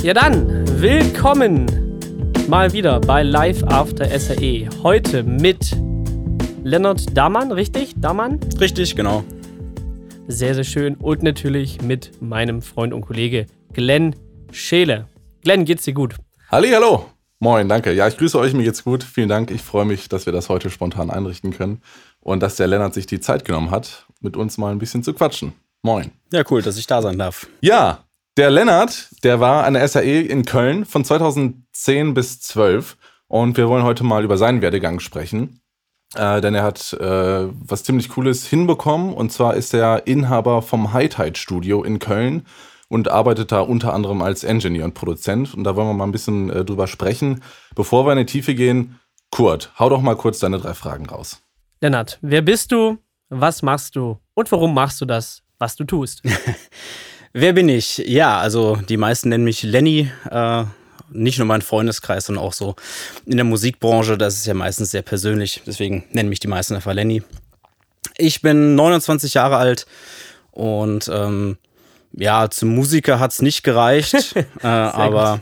Ja dann, willkommen mal wieder bei Live After SAE. Heute mit Lennart Damann, richtig? Damann? Richtig, genau. Sehr, sehr schön. Und natürlich mit meinem Freund und Kollege Glenn Scheele. Glenn, geht's dir gut? Hallo. Moin, danke. Ja, ich grüße euch, mir geht's gut. Vielen Dank. Ich freue mich, dass wir das heute spontan einrichten können und dass der Lennart sich die Zeit genommen hat, mit uns mal ein bisschen zu quatschen. Moin. Ja, cool, dass ich da sein darf. Ja, der Lennart, der war an der SAE in Köln von 2010 bis 12 und wir wollen heute mal über seinen Werdegang sprechen, denn er hat was ziemlich Cooles hinbekommen, und zwar ist er Inhaber vom High Tide Studio in Köln und arbeitet da unter anderem als Engineer und Produzent, und da wollen wir mal ein bisschen drüber sprechen. Bevor wir in die Tiefe gehen, Kurt, hau doch mal kurz deine 3 Fragen raus. Lennart, wer bist du, was machst du und warum machst du das, was du tust? Wer bin ich? Ja, also die meisten nennen mich Lenny. Nicht nur mein Freundeskreis, sondern auch so in der Musikbranche. Das ist ja meistens sehr persönlich. Deswegen nennen mich die meisten einfach Lenny. Ich bin 29 Jahre alt und ja, zum Musiker hat's nicht gereicht. Aber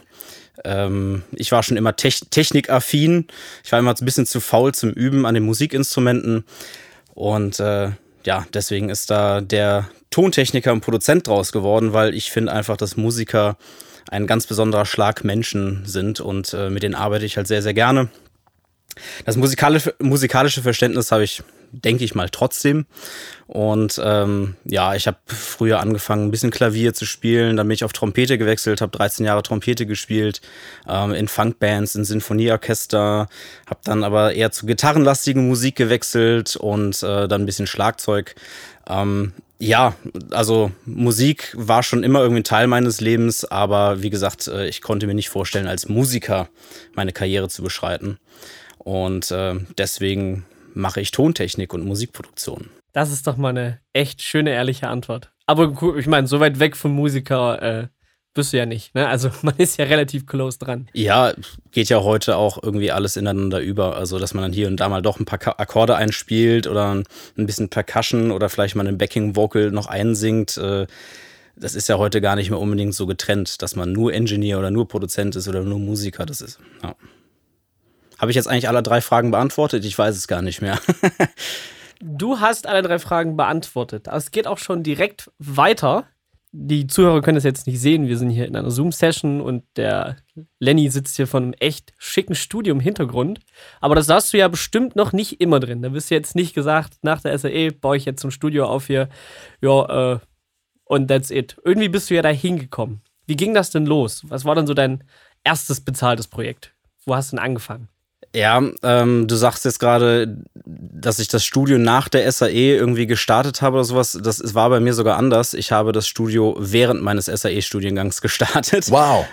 ich war schon immer technikaffin. Ich war immer ein bisschen zu faul zum Üben an den Musikinstrumenten. Und ja, deswegen ist da der Tontechniker und Produzent draus geworden, weil ich finde einfach, dass Musiker ein ganz besonderer Schlag Menschen sind und mit denen arbeite ich halt sehr, sehr gerne. Das musikalische Verständnis habe ich, denke ich mal, trotzdem. Und ja, ich habe früher angefangen, ein bisschen Klavier zu spielen, dann bin ich auf Trompete gewechselt, habe 13 Jahre Trompete gespielt, in Funkbands, in Sinfonieorchester, habe dann aber eher zu gitarrenlastigen Musik gewechselt und dann ein bisschen Schlagzeug. Ja, also Musik war schon immer irgendwie ein Teil meines Lebens, aber wie gesagt, ich konnte mir nicht vorstellen, als Musiker meine Karriere zu beschreiten. Und deswegen mache ich Tontechnik und Musikproduktion. Das ist doch mal eine echt schöne, ehrliche Antwort. Aber ich meine, so weit weg vom Musiker bist du ja nicht, ne? Also man ist ja relativ close dran. Ja, geht ja heute auch irgendwie alles ineinander über. Also dass man dann hier und da mal doch ein paar Akkorde einspielt oder ein bisschen Percussion oder vielleicht mal einen Backing-Vocal noch einsingt. Das ist ja heute gar nicht mehr unbedingt so getrennt, dass man nur Engineer oder nur Produzent ist oder nur Musiker. Das ist, ja. Habe ich jetzt eigentlich alle 3 Fragen beantwortet? Ich weiß es gar nicht mehr. Du hast alle 3 Fragen beantwortet. Aber es geht auch schon direkt weiter. Die Zuhörer können das jetzt nicht sehen. Wir sind hier in einer Zoom-Session und der Lenny sitzt hier von einem echt schicken Studio im Hintergrund. Aber das hast du ja bestimmt noch nicht immer drin. Da bist du jetzt nicht gesagt, nach der SAE baue ich jetzt ein Studio auf hier. Ja, und that's it. Irgendwie bist du ja da hingekommen. Wie ging das denn los? Was war denn so dein erstes bezahltes Projekt? Wo hast du denn angefangen? Ja, du sagst jetzt gerade, dass ich das Studio nach der SAE irgendwie gestartet habe oder sowas. Das war bei mir sogar anders. Ich habe das Studio während meines SAE-Studiengangs gestartet. Wow.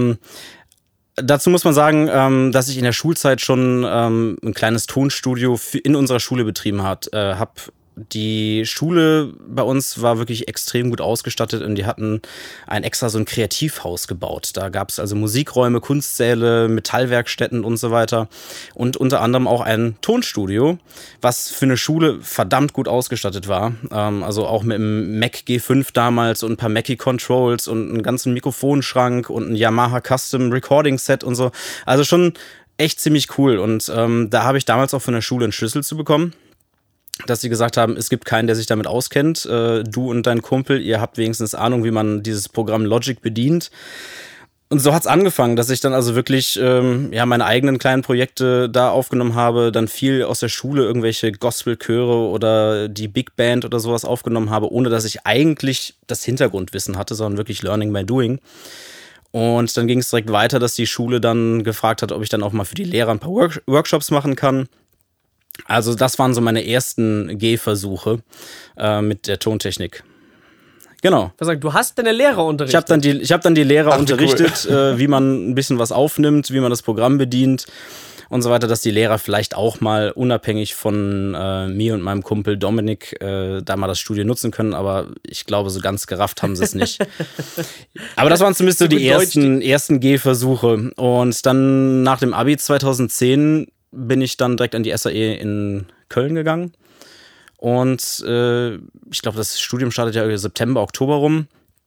Dazu muss man sagen, dass ich in der Schulzeit schon ein kleines Tonstudio in unserer Schule betrieben habe. Die Schule bei uns war wirklich extrem gut ausgestattet und die hatten extra so ein Kreativhaus gebaut. Da gab es also Musikräume, Kunstsäle, Metallwerkstätten und so weiter und unter anderem auch ein Tonstudio, was für eine Schule verdammt gut ausgestattet war. Also auch mit einem Mac G5 damals und ein paar Mackie Controls und einen ganzen Mikrofonschrank und ein Yamaha Custom Recording Set und so. Also schon echt ziemlich cool, und da habe ich damals auch von der Schule einen Schlüssel zu bekommen, dass sie gesagt haben, es gibt keinen, der sich damit auskennt. Du und dein Kumpel, ihr habt wenigstens Ahnung, wie man dieses Programm Logic bedient. Und so hat's angefangen, dass ich dann also wirklich ja, meine eigenen kleinen Projekte da aufgenommen habe, dann viel aus der Schule irgendwelche Gospelchöre oder die Big Band oder sowas aufgenommen habe, ohne dass ich eigentlich das Hintergrundwissen hatte, sondern wirklich Learning by Doing. Und dann ging es direkt weiter, dass die Schule dann gefragt hat, ob ich dann auch mal für die Lehrer ein paar Workshops machen kann. Also das waren so meine ersten Gehversuche mit der Tontechnik. Genau. Du hast deine Lehrer unterrichtet. Ich hab dann die Lehrer unterrichtet, cool. Wie man ein bisschen was aufnimmt, wie man das Programm bedient und so weiter, dass die Lehrer vielleicht auch mal unabhängig von mir und meinem Kumpel Dominik da mal das Studio nutzen können, aber ich glaube, so ganz gerafft haben sie es nicht. Aber das waren zumindest so die ersten Gehversuche. Und dann nach dem Abi 2010 bin ich dann direkt an die SAE in Köln gegangen. Und ich glaube, das Studium startet ja September, Oktober rum.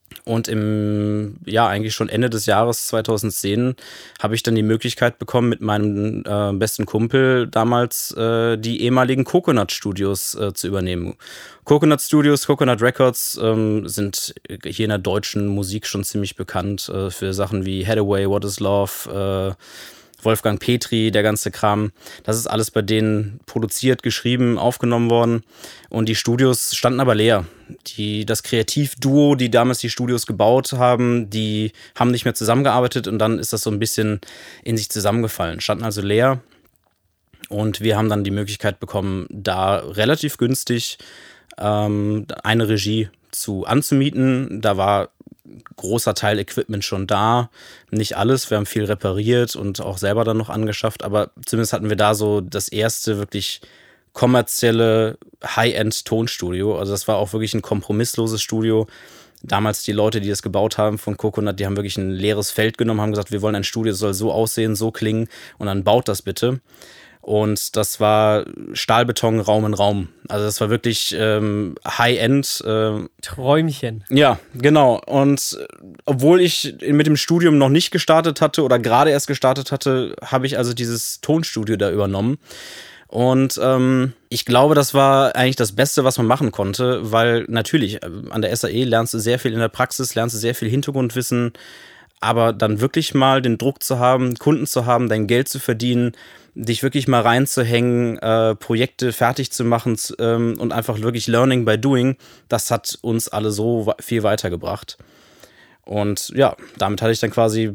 Und eigentlich schon Ende des Jahres 2010 habe ich dann die Möglichkeit bekommen, mit meinem besten Kumpel damals die ehemaligen Coconut Studios zu übernehmen. Coconut Studios, Coconut Records sind hier in der deutschen Musik schon ziemlich bekannt für Sachen wie Hathaway, What is Love, Wolfgang Petri, der ganze Kram. Das ist alles bei denen produziert, geschrieben, aufgenommen worden. Und die Studios standen aber leer. Das Kreativduo, die damals die Studios gebaut haben, die haben nicht mehr zusammengearbeitet und dann ist das so ein bisschen in sich zusammengefallen. Standen also leer. Und wir haben dann die Möglichkeit bekommen, da relativ günstig eine Regie anzumieten. Da war großer Teil Equipment schon da. Nicht alles, wir haben viel repariert und auch selber dann noch angeschafft, aber zumindest hatten wir da so das erste wirklich kommerzielle High-End-Tonstudio. Also das war auch wirklich ein kompromissloses Studio. Damals die Leute, die das gebaut haben von Coconut, die haben wirklich ein leeres Feld genommen, haben gesagt, wir wollen ein Studio, das soll so aussehen, so klingen und dann baut das bitte. Und das war Stahlbeton Raum in Raum. Also das war wirklich High-End. Träumchen. Ja, genau. Und obwohl ich mit dem Studium noch nicht gestartet hatte oder gerade erst gestartet hatte, habe ich also dieses Tonstudio da übernommen. Und ich glaube, das war eigentlich das Beste, was man machen konnte, weil natürlich an der SAE lernst du sehr viel in der Praxis, lernst du sehr viel Hintergrundwissen, aber dann wirklich mal den Druck zu haben, Kunden zu haben, dein Geld zu verdienen, dich wirklich mal reinzuhängen, Projekte fertig zu machen und einfach wirklich Learning by Doing, das hat uns alle so viel weitergebracht. Und ja, damit hatte ich dann quasi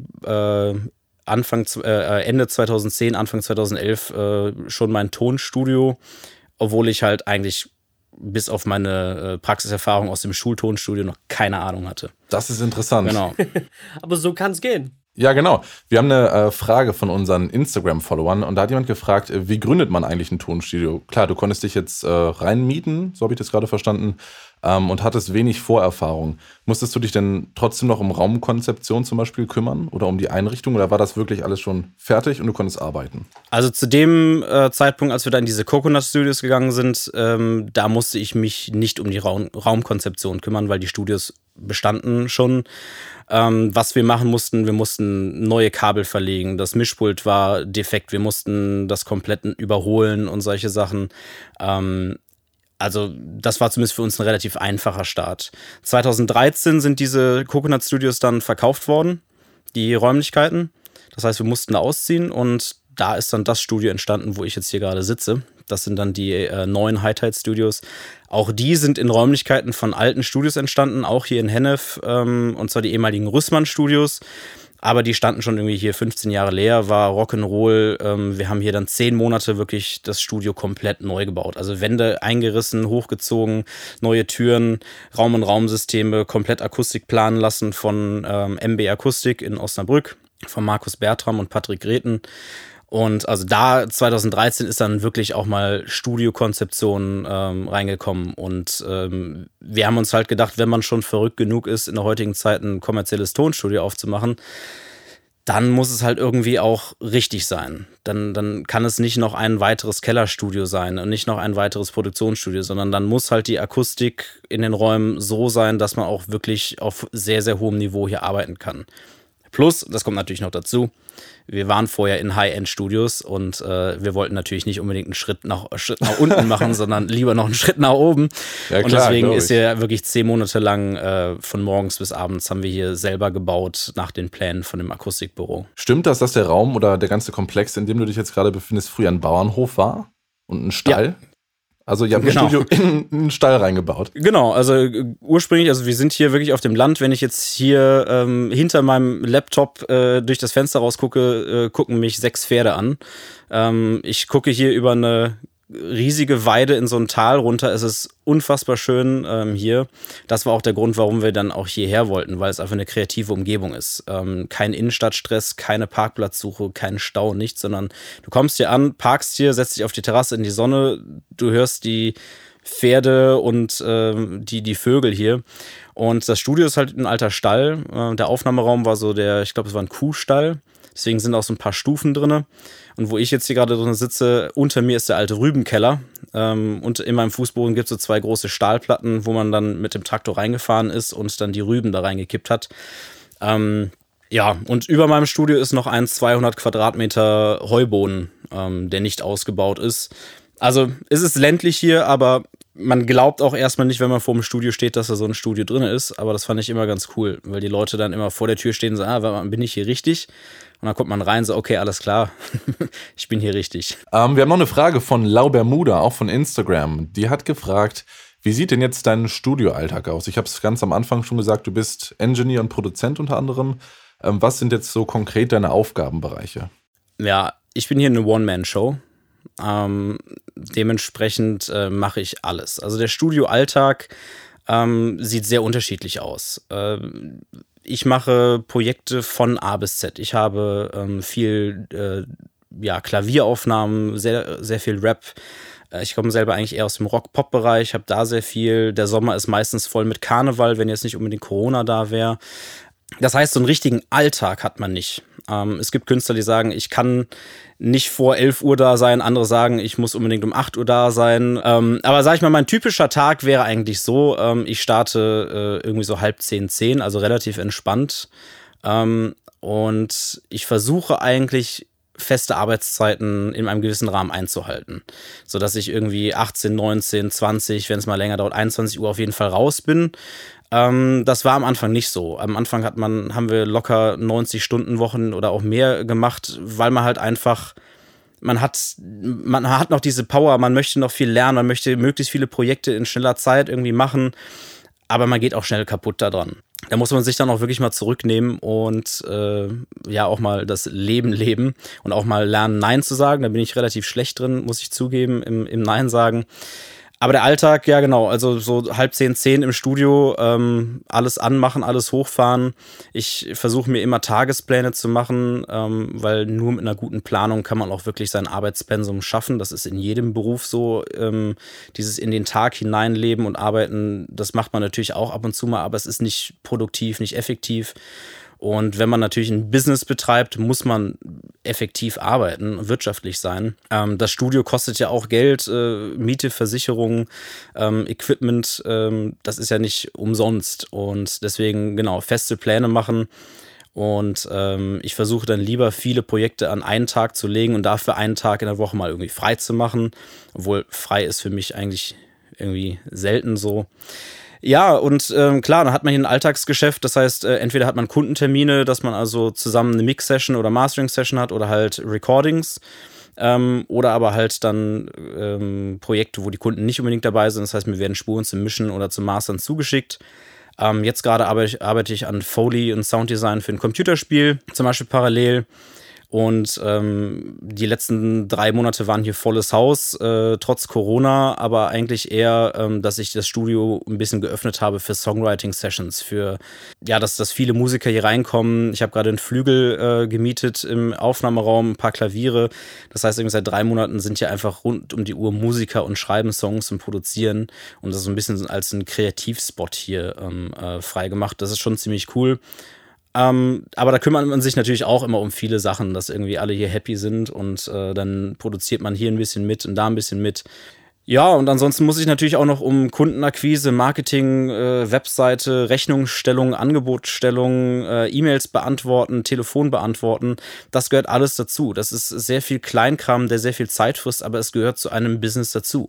Ende 2010, Anfang 2011 schon mein Tonstudio, obwohl ich halt eigentlich bis auf meine Praxiserfahrung aus dem Schultonstudio noch keine Ahnung hatte. Das ist interessant. Genau. Aber so kann es gehen. Ja, genau. Wir haben eine Frage von unseren Instagram-Followern und da hat jemand gefragt, wie gründet man eigentlich ein Tonstudio? Klar, du konntest dich jetzt reinmieten, so habe ich das gerade verstanden, und hattest wenig Vorerfahrung. Musstest du dich denn trotzdem noch um Raumkonzeption zum Beispiel kümmern oder um die Einrichtung oder war das wirklich alles schon fertig und du konntest arbeiten? Also zu dem Zeitpunkt, als wir da in diese Coconut Studios gegangen sind, da musste ich mich nicht um die Raumkonzeption kümmern, weil die Studios bestanden schon. Was wir machen mussten, wir mussten neue Kabel verlegen, das Mischpult war defekt, wir mussten das komplett überholen und solche Sachen. Also das war zumindest für uns ein relativ einfacher Start. 2013 sind diese Coconut Studios dann verkauft worden, die Räumlichkeiten. Das heißt, wir mussten da ausziehen und da ist dann das Studio entstanden, wo ich jetzt hier gerade sitze. Das sind dann die neuen High-Tide Studios. Auch die sind in Räumlichkeiten von alten Studios entstanden, auch hier in Hennef, und zwar die ehemaligen Rüssmann Studios. Aber die standen schon irgendwie hier 15 Jahre leer, war Rock'n'Roll. Wir haben hier dann 10 Monate wirklich das Studio komplett neu gebaut. Also Wände eingerissen, hochgezogen, neue Türen, Raum-und-Raum-Systeme, komplett Akustik planen lassen von MB Akustik in Osnabrück, von Markus Bertram und Patrick Greten. Und also da 2013 ist dann wirklich auch mal Studiokonzeption reingekommen. Und wir haben uns halt gedacht, wenn man schon verrückt genug ist, in der heutigen Zeit ein kommerzielles Tonstudio aufzumachen, dann muss es halt irgendwie auch richtig sein. Dann kann es nicht noch ein weiteres Kellerstudio sein und nicht noch ein weiteres Produktionsstudio, sondern dann muss halt die Akustik in den Räumen so sein, dass man auch wirklich auf sehr, sehr hohem Niveau hier arbeiten kann. Plus, das kommt natürlich noch dazu, wir waren vorher in High-End-Studios und wir wollten natürlich nicht unbedingt einen Schritt nach unten machen, sondern lieber noch einen Schritt nach oben. Ja, klar, und deswegen ist hier wirklich 10 Monate lang von morgens bis abends haben wir hier selber gebaut nach den Plänen von dem Akustikbüro. Stimmt das, dass der Raum oder der ganze Komplex, in dem du dich jetzt gerade befindest, früher ein Bauernhof war und ein Stall? Ja. Also ihr habt ein Studio in einen Stall reingebaut. Genau, also ursprünglich, also wir sind hier wirklich auf dem Land. Wenn ich jetzt hier hinter meinem Laptop durch das Fenster rausgucke, gucken mich 6 Pferde an. Ich gucke hier über eine riesige Weide in so ein Tal runter. Es ist unfassbar schön hier. Das war auch der Grund, warum wir dann auch hierher wollten, weil es einfach eine kreative Umgebung ist. Kein Innenstadtstress, keine Parkplatzsuche, kein Stau, nichts, sondern du kommst hier an, parkst hier, setzt dich auf die Terrasse in die Sonne, du hörst die Pferde und die Vögel hier. Und das Studio ist halt ein alter Stall. Der Aufnahmeraum war so ich glaube, es war ein Kuhstall. Deswegen sind auch so ein paar Stufen drin. Und wo ich jetzt hier gerade drin sitze, unter mir ist der alte Rübenkeller. Und in meinem Fußboden gibt es so 2 große Stahlplatten, wo man dann mit dem Traktor reingefahren ist und dann die Rüben da reingekippt hat. Ja, und über meinem Studio ist noch ein 200 Quadratmeter Heuboden, der nicht ausgebaut ist. Also es ist ländlich hier, aber man glaubt auch erstmal nicht, wenn man vor dem Studio steht, dass da so ein Studio drin ist. Aber das fand ich immer ganz cool, weil die Leute dann immer vor der Tür stehen und sagen, bin ich hier richtig? Und dann kommt man rein, so, okay, alles klar, ich bin hier richtig. Wir haben noch eine Frage von Lau Bermuda, auch von Instagram. Die hat gefragt, wie sieht denn jetzt dein Studioalltag aus? Ich habe es ganz am Anfang schon gesagt, du bist Engineer und Produzent unter anderem. Was sind jetzt so konkret deine Aufgabenbereiche? Ja, ich bin hier eine One-Man-Show. Dementsprechend mache ich alles. Also der Studioalltag sieht sehr unterschiedlich aus. Ich mache Projekte von A bis Z. Ich habe viel Klavieraufnahmen, sehr, sehr viel Rap. Ich komme selber eigentlich eher aus dem Rock-Pop-Bereich, habe da sehr viel. Der Sommer ist meistens voll mit Karneval, wenn jetzt nicht unbedingt Corona da wäre. Das heißt, so einen richtigen Alltag hat man nicht. Es gibt Künstler, die sagen, ich kann nicht vor 11 Uhr da sein. Andere sagen, ich muss unbedingt um 8 Uhr da sein. Aber sag ich mal, mein typischer Tag wäre eigentlich so, ich starte irgendwie so 9:30, also relativ entspannt. Und ich versuche eigentlich feste Arbeitszeiten in einem gewissen Rahmen einzuhalten, sodass ich irgendwie 18, 19, 20, wenn es mal länger dauert, 21 Uhr auf jeden Fall raus bin. Das war am Anfang nicht so. Am Anfang haben wir locker 90-Stunden-Wochen oder auch mehr gemacht, weil man halt einfach, man hat noch diese Power, man möchte noch viel lernen, man möchte möglichst viele Projekte in schneller Zeit irgendwie machen, aber man geht auch schnell kaputt daran. Da muss man sich dann auch wirklich mal zurücknehmen und auch mal das Leben leben und auch mal lernen, Nein zu sagen. Da bin ich relativ schlecht drin, muss ich zugeben, im Nein sagen. Aber der Alltag, ja genau, also so 9:30, 10 im Studio, alles anmachen, alles hochfahren. Ich versuche mir immer Tagespläne zu machen, weil nur mit einer guten Planung kann man auch wirklich sein Arbeitspensum schaffen. Das ist in jedem Beruf so. Dieses in den Tag hineinleben und arbeiten, das macht man natürlich auch ab und zu mal, aber es ist nicht produktiv, nicht effektiv. Und wenn man natürlich ein Business betreibt, muss man effektiv arbeiten, wirtschaftlich sein. Das Studio kostet ja auch Geld, Miete, Versicherung, Equipment, das ist ja nicht umsonst. Und deswegen, genau, feste Pläne machen. Und ich versuche dann lieber viele Projekte an einen Tag zu legen und dafür einen Tag in der Woche mal irgendwie frei zu machen. Obwohl frei ist für mich eigentlich irgendwie selten so. Ja, und klar, dann hat man hier ein Alltagsgeschäft, das heißt, entweder hat man Kundentermine, dass man also zusammen eine Mix-Session oder Mastering-Session hat oder halt Recordings oder aber halt dann Projekte, wo die Kunden nicht unbedingt dabei sind, das heißt, mir werden Spuren zum Mischen oder zum Mastern zugeschickt. Jetzt gerade arbeite ich an Foley und Sounddesign für ein Computerspiel, zum Beispiel parallel. Und die letzten 3 Monate waren hier volles Haus, trotz Corona, aber eigentlich eher, dass ich das Studio ein bisschen geöffnet habe für Songwriting-Sessions, für, ja, dass viele Musiker hier reinkommen. Ich habe gerade einen Flügel gemietet im Aufnahmeraum, ein paar Klaviere. Das heißt, irgendwie seit 3 Monaten sind hier einfach rund um die Uhr Musiker und schreiben Songs und produzieren. Und das ist so ein bisschen als ein Kreativspot hier freigemacht. Das ist schon ziemlich cool. Aber da kümmert man sich natürlich auch immer um viele Sachen, dass irgendwie alle hier happy sind und dann produziert man hier ein bisschen mit und da ein bisschen mit. Ja, und ansonsten muss ich natürlich auch noch um Kundenakquise, Marketing, Webseite, Rechnungsstellung, Angebotstellung, E-Mails beantworten, Telefon beantworten. Das gehört alles dazu. Das ist sehr viel Kleinkram, der sehr viel Zeit frisst, aber es gehört zu einem Business dazu.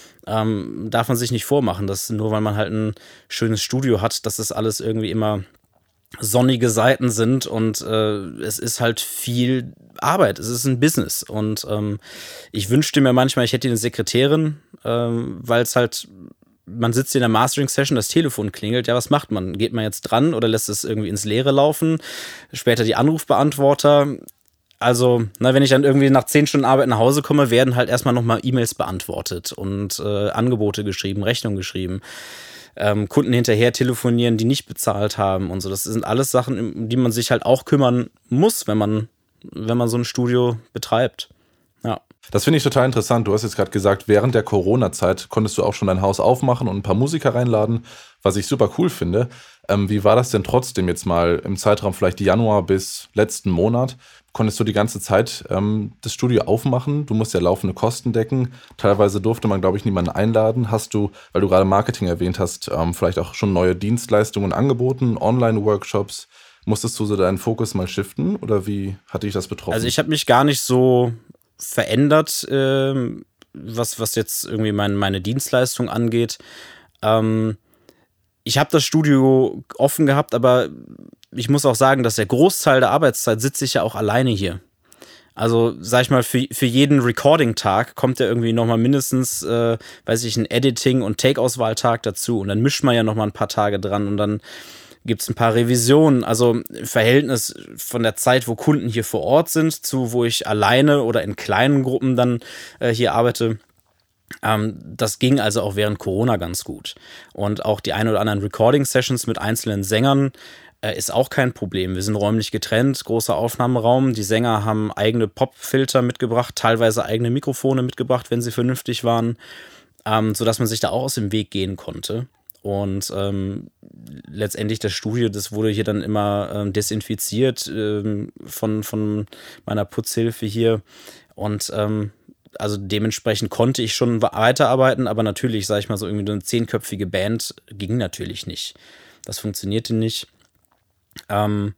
Darf man sich nicht vormachen, dass nur weil man halt ein schönes Studio hat, dass das alles irgendwie immer sonnige Seiten sind und es ist halt viel Arbeit, es ist ein Business und ich wünschte mir manchmal, ich hätte eine Sekretärin, weil es halt, man sitzt in der Mastering-Session, das Telefon klingelt, ja, was macht man? Geht man jetzt dran oder lässt es irgendwie ins Leere laufen? Später die Anrufbeantworter. Also, wenn ich dann irgendwie nach 10 Stunden Arbeit nach Hause komme, werden halt erstmal nochmal E-Mails beantwortet und Angebote geschrieben, Rechnungen geschrieben. Kunden hinterher telefonieren, die nicht bezahlt haben und so. Das sind alles Sachen, um die man sich halt auch kümmern muss, wenn man so ein Studio betreibt. Ja. Das finde ich total interessant. Du hast jetzt gerade gesagt, während der Corona-Zeit konntest du auch schon dein Haus aufmachen und ein paar Musiker reinladen, was ich super cool finde. Wie war das denn trotzdem jetzt mal im Zeitraum vielleicht Januar bis letzten Monat? Konntest du die ganze Zeit das Studio aufmachen? Du musst ja laufende Kosten decken. Teilweise durfte man, glaube ich, niemanden einladen. Hast du, weil du gerade Marketing erwähnt hast, vielleicht auch schon neue Dienstleistungen angeboten, Online-Workshops? Musstest du so deinen Fokus mal shiften oder wie hat dich das betroffen? Also ich habe mich gar nicht so verändert, was jetzt irgendwie meine Dienstleistung angeht. Ich habe das Studio offen gehabt, aber ich muss auch sagen, dass der Großteil der Arbeitszeit sitze ich ja auch alleine hier. Also, sag ich mal, für jeden Recording-Tag kommt ja irgendwie nochmal mindestens, weiß ich, ein Editing- und Take-Auswahl-Tag dazu. Und dann mischt man ja nochmal ein paar Tage dran und dann gibt's ein paar Revisionen. Also im Verhältnis von der Zeit, wo Kunden hier vor Ort sind, zu wo ich alleine oder in kleinen Gruppen dann hier arbeite. Das ging also auch während Corona ganz gut. Und auch die ein oder anderen Recording-Sessions mit einzelnen Sängern ist auch kein Problem. Wir sind räumlich getrennt, großer Aufnahmeraum. Die Sänger haben eigene Popfilter mitgebracht, teilweise eigene Mikrofone mitgebracht, wenn sie vernünftig waren, sodass man sich da auch aus dem Weg gehen konnte. Und letztendlich das Studio, das wurde hier dann immer desinfiziert von meiner Putzhilfe hier. Und also dementsprechend konnte ich schon weiterarbeiten, aber natürlich, sag ich mal, so irgendwie eine 10-köpfige Band ging natürlich nicht. Das funktionierte nicht. Aber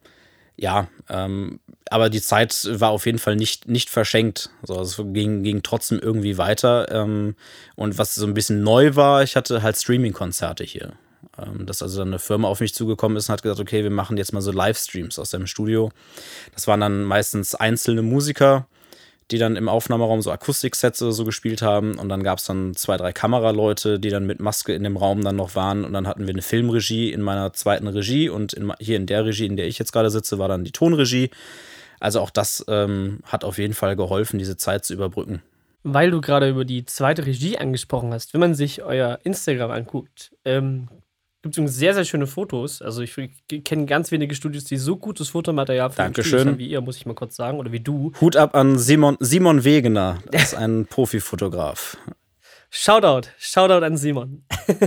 die Zeit war auf jeden Fall nicht verschenkt. Also es ging trotzdem irgendwie weiter. Und was so ein bisschen neu war, ich hatte halt Streaming-Konzerte hier. Dass also dann eine Firma auf mich zugekommen ist und hat gesagt, okay, wir machen jetzt mal so Livestreams aus dem Studio. Das waren dann meistens einzelne Musiker, die dann im Aufnahmeraum so Akustiksets oder so gespielt haben. Und dann gab es dann 2, 3 Kameraleute, die dann mit Maske in dem Raum dann noch waren. Und dann hatten wir eine Filmregie in meiner zweiten Regie. Und hier in der Regie, in der ich jetzt gerade sitze, war dann die Tonregie. Also auch das hat auf jeden Fall geholfen, diese Zeit zu überbrücken. Weil du gerade über die zweite Regie angesprochen hast, wenn man sich euer Instagram anguckt, gibt es sehr, sehr schöne Fotos. Also ich kenne ganz wenige Studios, die so gutes Fotomaterial für Studios haben wie ihr, muss ich mal kurz sagen, oder wie du. Hut ab an Simon Wegener, das ist ein Profifotograf. Shoutout an Simon.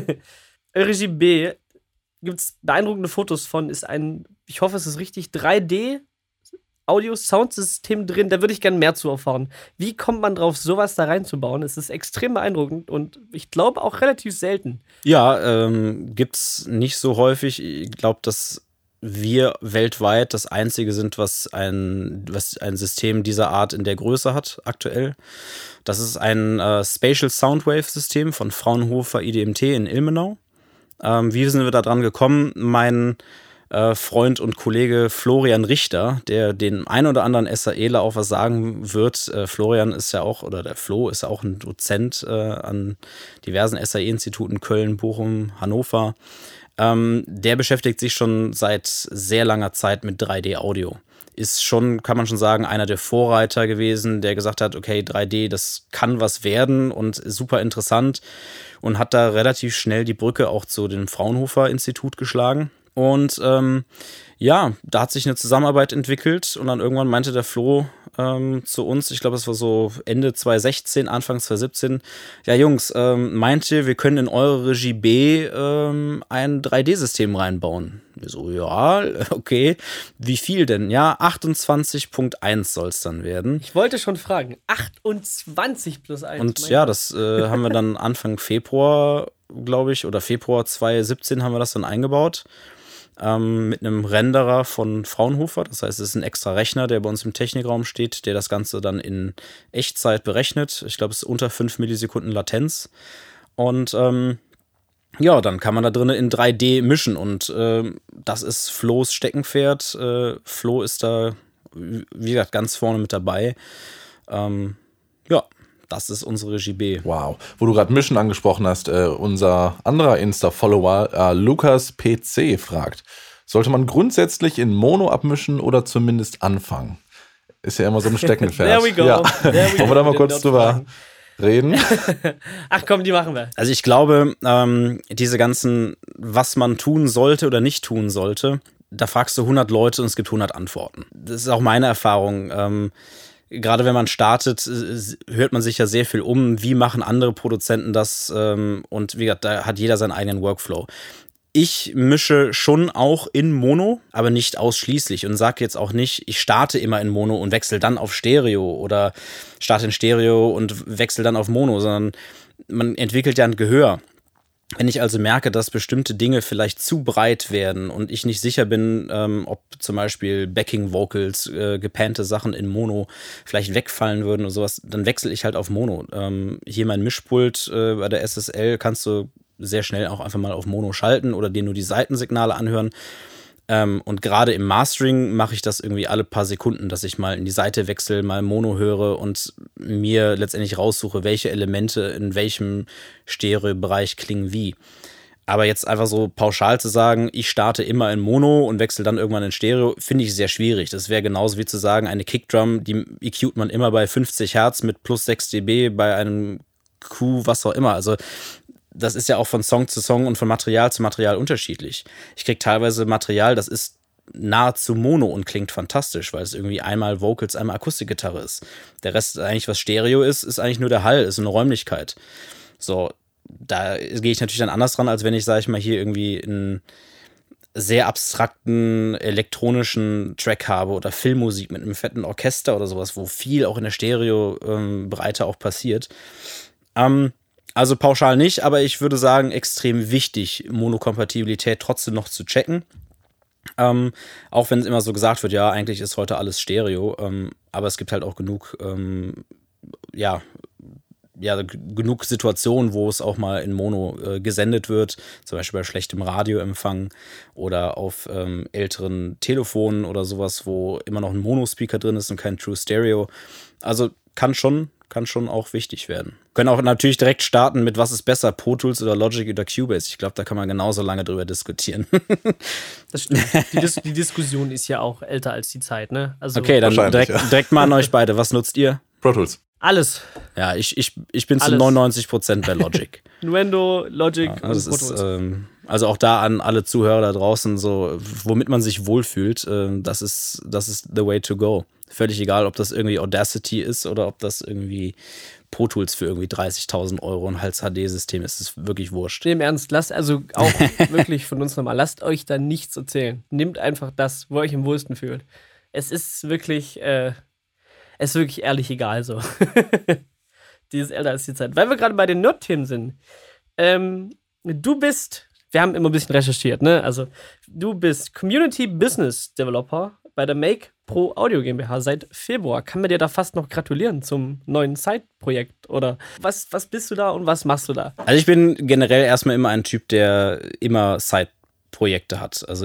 Regie B gibt es beeindruckende Fotos von, ist ein, ich hoffe, es ist richtig, 3D Audio-Soundsystem drin, da würde ich gerne mehr zu erfahren. Wie kommt man drauf, sowas da reinzubauen? Es ist extrem beeindruckend und ich glaube auch relativ selten. Ja, gibt's nicht so häufig. Ich glaube, dass wir weltweit das Einzige sind, was ein System dieser Art in der Größe hat, aktuell. Das ist ein Spatial Soundwave-System von Fraunhofer IDMT in Ilmenau. Wie sind wir da dran gekommen? Mein Freund und Kollege Florian Richter, der den ein oder anderen SAEler auch was sagen wird. Florian ist ja auch, oder der Flo ist ja auch ein Dozent an diversen SAE-Instituten Köln, Bochum, Hannover. Der beschäftigt sich schon seit sehr langer Zeit mit 3D-Audio. Ist schon, kann man schon sagen, einer der Vorreiter gewesen, der gesagt hat, okay, 3D, das kann was werden und ist super interessant und hat da relativ schnell die Brücke auch zu dem Fraunhofer-Institut geschlagen. Und da hat sich eine Zusammenarbeit entwickelt und dann irgendwann meinte der Flo zu uns, ich glaube, es war so Ende 2016, Anfang 2017, ja Jungs, meint ihr, wir können in eure Regie B ein 3D-System reinbauen? Wir so, ja, okay. Wie viel denn? Ja, 28.1 soll es dann werden. Ich wollte schon fragen, 28 plus 1. Und ja, das haben wir dann Anfang Februar, glaube ich, oder Februar 2017 haben wir das dann eingebaut. Mit einem Renderer von Fraunhofer. Das heißt, es ist ein extra Rechner, der bei uns im Technikraum steht, der das Ganze dann in Echtzeit berechnet. Ich glaube, es ist unter 5 Millisekunden Latenz. Und dann kann man da drin in 3D mischen. Und das ist Flo's Steckenpferd. Flo ist da, wie gesagt, ganz vorne mit dabei. Das ist unsere Regie B. Wow. Wo du gerade Mischen angesprochen hast, unser anderer Insta-Follower, Lukas PC, fragt, sollte man grundsätzlich in Mono abmischen oder zumindest anfangen? Ist ja immer so ein Steckenpferd. There we go. Ja. Wollen wir da mal kurz drüber reden? Ach komm, die machen wir. Also ich glaube, diese ganzen, was man tun sollte oder nicht tun sollte, da fragst du 100 Leute und es gibt 100 Antworten. Das ist auch meine Erfahrung. gerade wenn man startet, hört man sich ja sehr viel um, wie machen andere Produzenten das und wie gesagt, da hat jeder seinen eigenen Workflow. Ich mische schon auch in Mono, aber nicht ausschließlich und sage jetzt auch nicht, ich starte immer in Mono und wechsle dann auf Stereo oder starte in Stereo und wechsle dann auf Mono, sondern man entwickelt ja ein Gehör. Wenn ich also merke, dass bestimmte Dinge vielleicht zu breit werden und ich nicht sicher bin, ob zum Beispiel Backing-Vocals, gepannte Sachen in Mono vielleicht wegfallen würden oder sowas, dann wechsle ich halt auf Mono. Hier mein Mischpult bei der SSL kannst du sehr schnell auch einfach mal auf Mono schalten oder dir nur die Seitensignale anhören. Und gerade im Mastering mache ich das irgendwie alle paar Sekunden, dass ich mal in die Seite wechsle, mal Mono höre und mir letztendlich raussuche, welche Elemente in welchem Stereobereich klingen wie. Aber jetzt einfach so pauschal zu sagen, ich starte immer in Mono und wechsle dann irgendwann in Stereo, finde ich sehr schwierig. Das wäre genauso wie zu sagen, eine Kickdrum, die EQt man immer bei 50 Hertz mit plus 6 dB bei einem Q, was auch immer. Also das ist ja auch von Song zu Song und von Material zu Material unterschiedlich. Ich kriege teilweise Material, das ist nahezu Mono und klingt fantastisch, weil es irgendwie einmal Vocals, einmal Akustikgitarre ist. Der Rest eigentlich, was Stereo ist eigentlich nur der Hall, ist eine Räumlichkeit. So, da gehe ich natürlich dann anders dran, als wenn ich, sage ich mal, hier irgendwie einen sehr abstrakten elektronischen Track habe oder Filmmusik mit einem fetten Orchester oder sowas, wo viel auch in der Stereo-Breite auch passiert. Also pauschal nicht, aber ich würde sagen, extrem wichtig, Monokompatibilität trotzdem noch zu checken. Auch wenn es immer so gesagt wird, ja, eigentlich ist heute alles Stereo, aber es gibt halt auch genug, genug Situationen, wo es auch mal in Mono gesendet wird, zum Beispiel bei schlechtem Radioempfang oder auf älteren Telefonen oder sowas, wo immer noch ein Monospeaker drin ist und kein True Stereo. Also kann schon auch wichtig werden. Können auch natürlich direkt starten mit, was ist besser, Pro Tools oder Logic oder Cubase. Ich glaube, da kann man genauso lange drüber diskutieren. Das stimmt. Die Diskussion ist ja auch älter als die Zeit, ne? Also okay, dann direkt mal an euch beide. Was nutzt ihr? Pro Tools. Alles. Ja, ich bin zu 99% bei Logic. Nuendo, Logic und Pro Tools. Also auch da an alle Zuhörer da draußen, so womit man sich wohlfühlt, das ist the way to go. Völlig egal, ob das irgendwie Audacity ist oder ob das irgendwie Pro Tools für irgendwie 30.000 € ein Hals-HD-System ist. Das ist wirklich wurscht. Im Ernst, lasst also auch wirklich von uns nochmal, lasst euch da nichts erzählen. Nehmt einfach das, wo ihr euch am wohlsten fühlt. Es ist wirklich ehrlich egal so. Die ist älter als die Zeit. Weil wir gerade bei den Nerd-Themen sind. Wir haben immer ein bisschen recherchiert, ne? Also, du bist Community Business Developer bei der Make Pro Audio GmbH seit Februar. Kann man dir da fast noch gratulieren zum neuen Side-Projekt? Oder was bist du da und was machst du da? Also ich bin generell erstmal immer ein Typ, der immer Side-Projekte hat. Also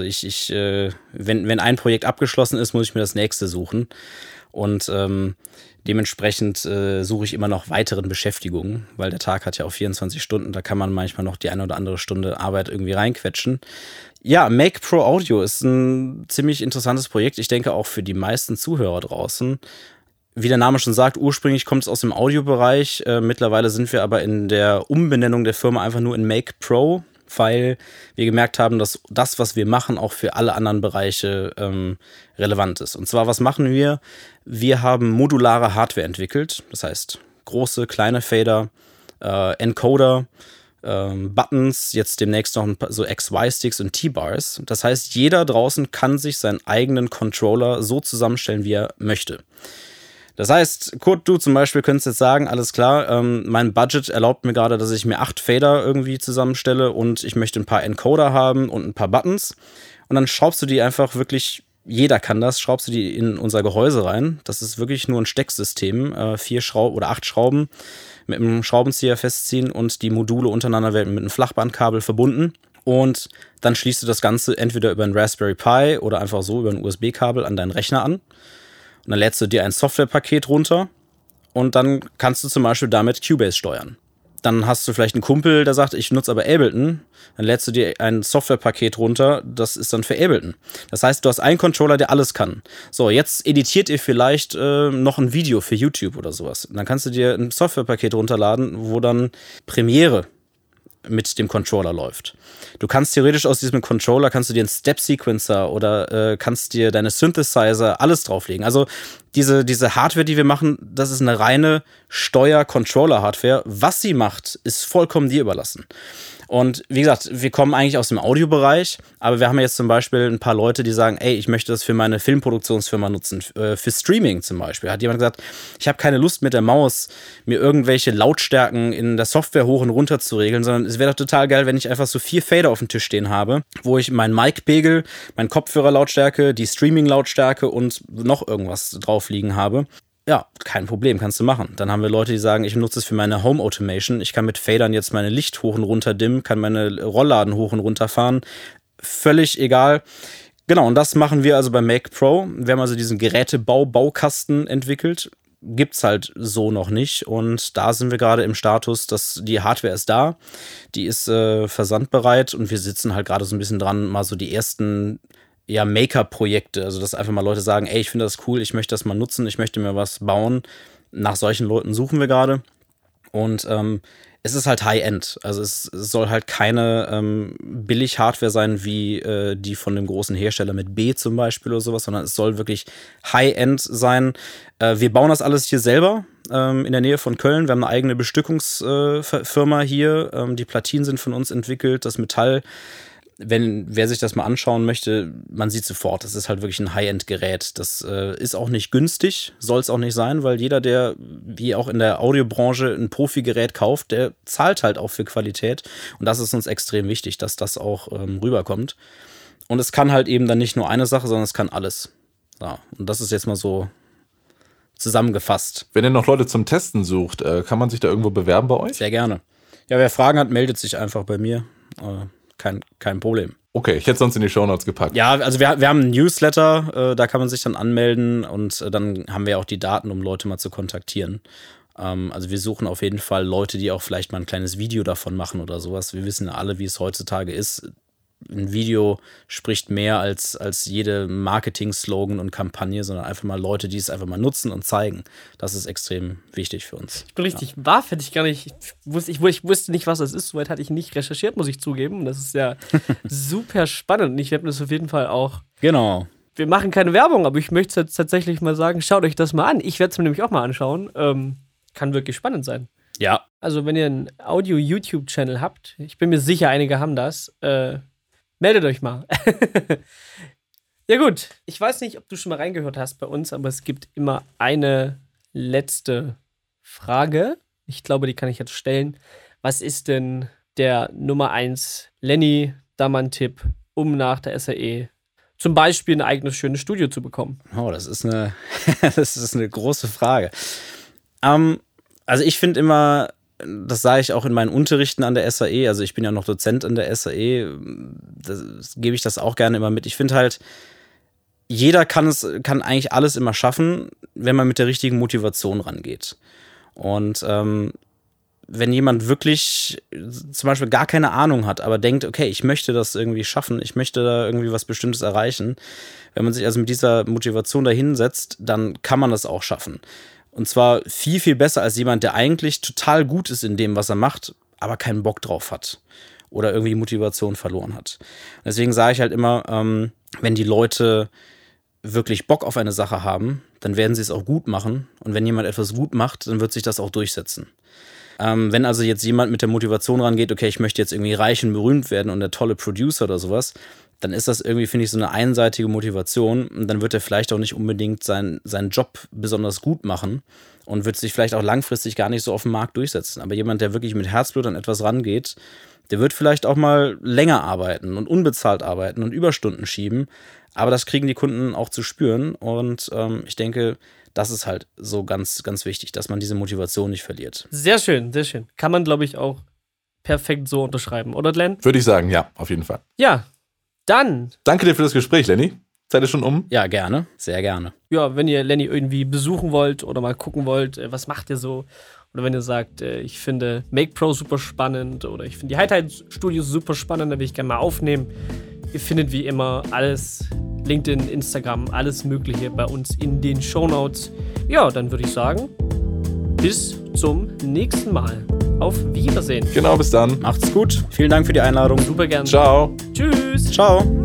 wenn ein Projekt abgeschlossen ist, muss ich mir das nächste suchen. Und dementsprechend suche ich immer noch weiteren Beschäftigungen, weil der Tag hat ja auch 24 Stunden, da kann man manchmal noch die eine oder andere Stunde Arbeit irgendwie reinquetschen. Ja, Make Pro Audio ist ein ziemlich interessantes Projekt, ich denke auch für die meisten Zuhörer draußen. Wie der Name schon sagt, ursprünglich kommt es aus dem Audiobereich, mittlerweile sind wir aber in der Umbenennung der Firma einfach nur in Make Pro, weil wir gemerkt haben, dass das, was wir machen, auch für alle anderen Bereiche relevant ist. Und zwar, was machen wir? Wir haben modulare Hardware entwickelt, das heißt große, kleine Fader, Encoder, Buttons, jetzt demnächst noch so XY-Sticks und T-Bars. Das heißt, jeder draußen kann sich seinen eigenen Controller so zusammenstellen, wie er möchte. Das heißt, Kurt, du zum Beispiel könntest jetzt sagen, alles klar, mein Budget erlaubt mir gerade, dass ich mir 8 Fader irgendwie zusammenstelle und ich möchte ein paar Encoder haben und ein paar Buttons. Und dann schraubst du die einfach wirklich, jeder kann das, schraubst du die in unser Gehäuse rein. Das ist wirklich nur ein Stecksystem, 4 Schrauben oder 8 Schrauben mit einem Schraubenzieher festziehen und die Module untereinander werden mit einem Flachbandkabel verbunden. Und dann schließt du das Ganze entweder über einen Raspberry Pi oder einfach so über ein USB-Kabel an deinen Rechner an. Und dann lädst du dir ein Softwarepaket runter und dann kannst du zum Beispiel damit Cubase steuern. Dann hast du vielleicht einen Kumpel, der sagt, ich nutze aber Ableton. Dann lädst du dir ein Softwarepaket runter, das ist dann für Ableton. Das heißt, du hast einen Controller, der alles kann. So, jetzt editiert ihr vielleicht noch ein Video für YouTube oder sowas. Und dann kannst du dir ein Softwarepaket runterladen, wo dann Premiere mit dem Controller läuft. Du kannst theoretisch aus diesem Controller, kannst du dir einen Step-Sequencer oder kannst dir deine Synthesizer, alles drauflegen. Also diese Hardware, die wir machen, das ist eine reine Steuer-Controller-Hardware. Was sie macht, ist vollkommen dir überlassen. Und wie gesagt, wir kommen eigentlich aus dem Audiobereich, aber wir haben jetzt zum Beispiel ein paar Leute, die sagen, ey, ich möchte das für meine Filmproduktionsfirma nutzen, für Streaming zum Beispiel. Hat jemand gesagt, ich habe keine Lust mit der Maus, mir irgendwelche Lautstärken in der Software hoch und runter zu regeln, sondern es wäre doch total geil, wenn ich einfach so 4 Fader auf dem Tisch stehen habe, wo ich meinen Mic-Pegel, meinen Kopfhörerlautstärke, die Streaming-Lautstärke und noch irgendwas drauf liegen habe. Ja, kein Problem, kannst du machen. Dann haben wir Leute, die sagen, ich nutze es für meine Home Automation. Ich kann mit Fadern jetzt meine Licht hoch und runter dimmen, kann meine Rollladen hoch und runter fahren. Völlig egal. Genau, und das machen wir also bei Make Pro. Wir haben also diesen Baukasten entwickelt. Gibt's halt so noch nicht. Und da sind wir gerade im Status, dass die Hardware ist da. Die ist versandbereit und wir sitzen halt gerade so ein bisschen dran, mal so die ersten Maker-Projekte, also dass einfach mal Leute sagen, ey, ich finde das cool, ich möchte das mal nutzen, ich möchte mir was bauen. Nach solchen Leuten suchen wir gerade. Und es ist halt High-End. Also es soll halt keine Billig-Hardware sein, wie die von dem großen Hersteller mit B zum Beispiel oder sowas, sondern es soll wirklich High-End sein. Wir bauen das alles hier selber in der Nähe von Köln. Wir haben eine eigene Bestückungsfirma hier. Die Platinen sind von uns entwickelt, das Metall. Wer sich das mal anschauen möchte, man sieht sofort, das ist halt wirklich ein High-End-Gerät. Das ist auch nicht günstig, soll es auch nicht sein, weil jeder, der, wie auch in der Audiobranche, ein Profi-Gerät kauft, der zahlt halt auch für Qualität. Und das ist uns extrem wichtig, dass das auch rüberkommt. Und es kann halt eben dann nicht nur eine Sache, sondern es kann alles. Ja, und das ist jetzt mal so zusammengefasst. Wenn ihr noch Leute zum Testen sucht, kann man sich da irgendwo bewerben bei euch? Sehr gerne. Ja, wer Fragen hat, meldet sich einfach bei mir. Kein Problem. Okay, ich hätte sonst in die Shownotes gepackt. Ja, also wir haben einen Newsletter, da kann man sich dann anmelden und dann haben wir auch die Daten, um Leute mal zu kontaktieren. Also wir suchen auf jeden Fall Leute, die auch vielleicht mal ein kleines Video davon machen oder sowas. Wir wissen ja alle, wie es heutzutage ist. Ein Video spricht mehr als jede Marketing-Slogan und Kampagne, sondern einfach mal Leute, die es einfach mal nutzen und zeigen. Das ist extrem wichtig für uns. Ich bin richtig baff, hätte ich gar nicht. Ich wusste nicht, was das ist. Soweit hatte ich nicht recherchiert, muss ich zugeben. Und das ist ja super spannend. Und ich werde das auf jeden Fall auch. Genau. Wir machen keine Werbung, aber ich möchte jetzt tatsächlich mal sagen, schaut euch das mal an. Ich werde es mir nämlich auch mal anschauen. Kann wirklich spannend sein. Ja. Also, wenn ihr einen Audio-YouTube-Channel habt, ich bin mir sicher, einige haben das, meldet euch mal. Ja gut, ich weiß nicht, ob du schon mal reingehört hast bei uns, aber es gibt immer eine letzte Frage. Ich glaube, die kann ich jetzt stellen. Was ist denn der Nummer 1 Lenny Dammann-Tipp, um nach der SAE zum Beispiel ein eigenes schönes Studio zu bekommen? Oh, das ist eine große Frage. Also ich finde immer, das sage ich auch in meinen Unterrichten an der SAE, also ich bin ja noch Dozent an der SAE, gebe ich das auch gerne immer mit. Ich finde halt, jeder kann eigentlich alles immer schaffen, wenn man mit der richtigen Motivation rangeht. Und wenn jemand wirklich zum Beispiel gar keine Ahnung hat, aber denkt, okay, ich möchte das irgendwie schaffen, ich möchte da irgendwie was Bestimmtes erreichen, wenn man sich also mit dieser Motivation dahinsetzt, dann kann man das auch schaffen. Und zwar viel, viel besser als jemand, der eigentlich total gut ist in dem, was er macht, aber keinen Bock drauf hat oder irgendwie die Motivation verloren hat. Und deswegen sage ich halt immer, wenn die Leute wirklich Bock auf eine Sache haben, dann werden sie es auch gut machen. Und wenn jemand etwas gut macht, dann wird sich das auch durchsetzen. Wenn also jetzt jemand mit der Motivation rangeht, okay, ich möchte jetzt irgendwie reich und berühmt werden und der tolle Producer oder sowas, dann ist das irgendwie, finde ich, so eine einseitige Motivation und dann wird er vielleicht auch nicht unbedingt seinen Job besonders gut machen und wird sich vielleicht auch langfristig gar nicht so auf dem Markt durchsetzen. Aber jemand, der wirklich mit Herzblut an etwas rangeht, der wird vielleicht auch mal länger arbeiten und unbezahlt arbeiten und Überstunden schieben, aber das kriegen die Kunden auch zu spüren und ich denke, das ist halt so ganz, ganz wichtig, dass man diese Motivation nicht verliert. Sehr schön, sehr schön. Kann man, glaube ich, auch perfekt so unterschreiben, oder Glenn? Würde ich sagen, ja, auf jeden Fall. Ja, dann. Danke dir für das Gespräch, Lenny. Seid ihr schon um? Ja, gerne. Sehr gerne. Ja, wenn ihr Lenny irgendwie besuchen wollt oder mal gucken wollt, was macht ihr so? Oder wenn ihr sagt, ich finde Make Pro super spannend oder ich finde die Hi-Tide Studios super spannend, da will ich gerne mal aufnehmen. Ihr findet wie immer alles, LinkedIn, Instagram, alles Mögliche bei uns in den Shownotes. Ja, dann würde ich sagen, bis zum nächsten Mal. auf Wiedersehen. Genau, bis dann. Macht's gut. Vielen Dank für die Einladung. Super gern. Ciao. Tschüss. Ciao.